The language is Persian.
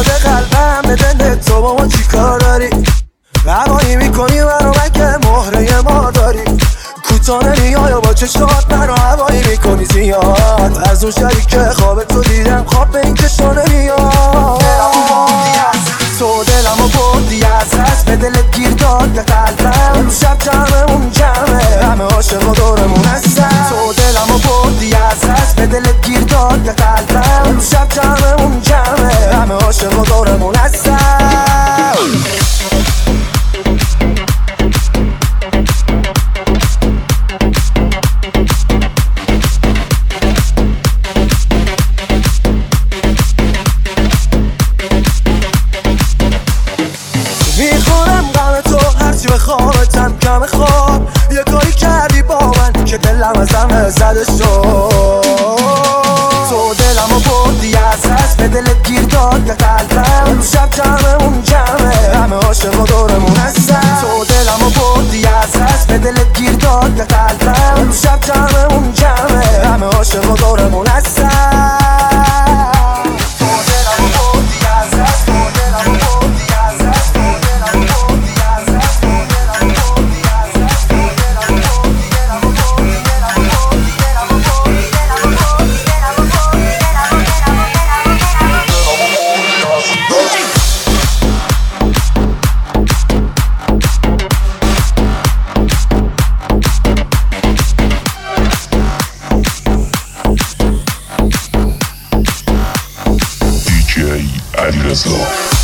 بده قلبم به دل تو با ما چی کار داری؟ هوایی میکنی منو مگه مهره ما داری؟ کوتاه نمیای و با چشات منو هوایی میکنی زیاد از اون شبی که خواب تو دیدم خواب به این چشا نمیاد. تو دلمو بردی از دست به دلت گیر داد به قلبم شب جمعمون جمعه همه عاشق و دورمون هستن. تو دلمو بردی از دست به دلت گیر داد به قلبم شب جمعمون جمعه همه عاشق و دورمون هستن. میخورم غم تو هرچی به خوابتم کم خواب یه کاری کردی با من که دلم ازم زده شد. تو دلمو بردی از دست به دلت گیر داد به قلبم شب جمعمون جمعه همه عاشق و دورمون هستن. تو دلمو بردی از دست به دلت گیر داد به قلبم شب جمعمون جمعه همه عاشق و دورمون هستن. DJ Alireza.